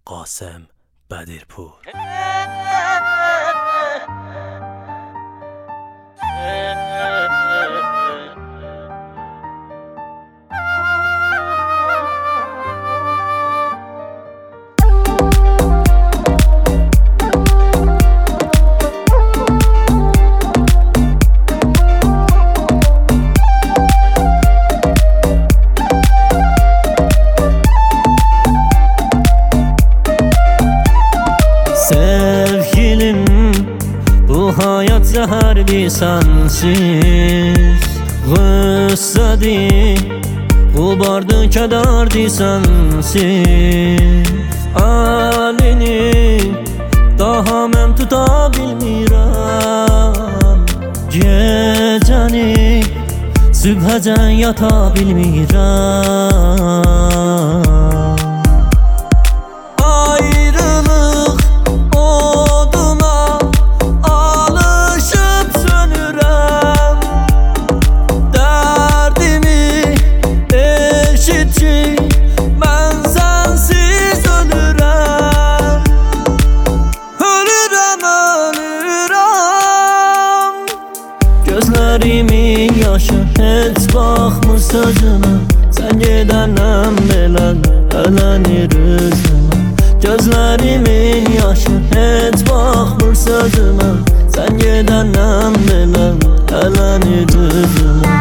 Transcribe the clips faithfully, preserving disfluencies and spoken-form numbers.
Qasem Bədirpur. Sevgilim, bu hayat zəhərdir sənsiz. Qüssədir, qubardır, kədərdir sənsiz. Əlini daha mən tuta bilmirəm, gecəni sübhəcən yata bilmirəm. Gözlərimin yaşı heç baxmır sözümə, sən gedəndən belə ələnir üzümə. Gözlərimin yaşı heç baxmır sözümə, sən gedəndən belə ələnir üzümə.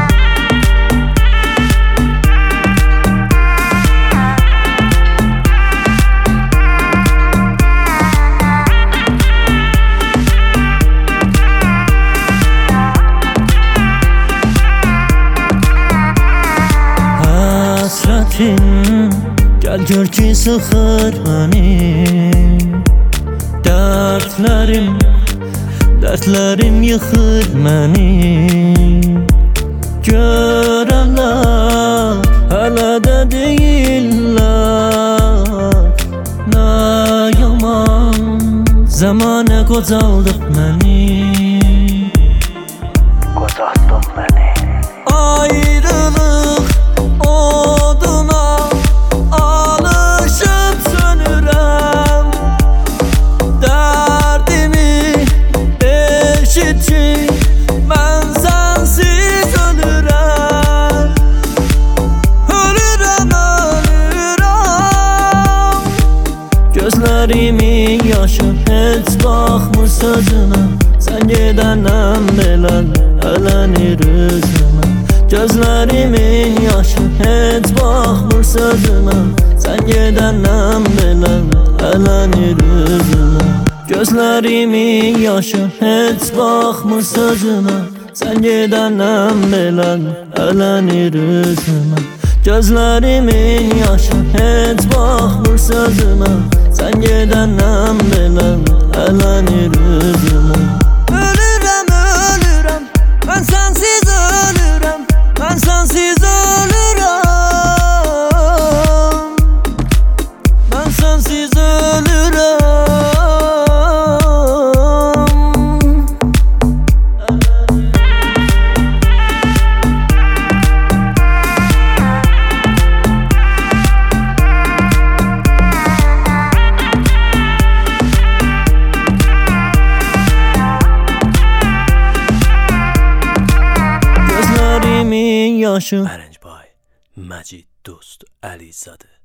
Gəl gör ki sıxır məni, dərdlərim, dərdlərim yıxır məni. Görənlər hələ də deyirlər, nə yaman zamanə qocaldıq məni. Qocaldın məni. Ayrılıq oduna alışıp sönürəm, dərdimi eşit ki mən sənsiz ölürəm. Ölürəm, ölürəm. Gözlərimin yaşı heç baxmır sözümə, sən gedəndən belə ələnir üzümə. Gözlərimin yaşı heç baxmır sözümə, sən gedəndən belə ələnir üzümə. Gözlərimin yaşı heç baxmır sözümə, sən gedəndən belə ələnir üzümə. Gözlərimin yaşı heç baxmır sözümə, sən gedəndən belə ələnir üzümə. Ölürəm, ölürəm, mən sənsiz ölürəm, mən sənsiz ölürəm, mən sənsiz ölürəm. Gözlərimin yaşı Arrange by Majid Dost Alizadə.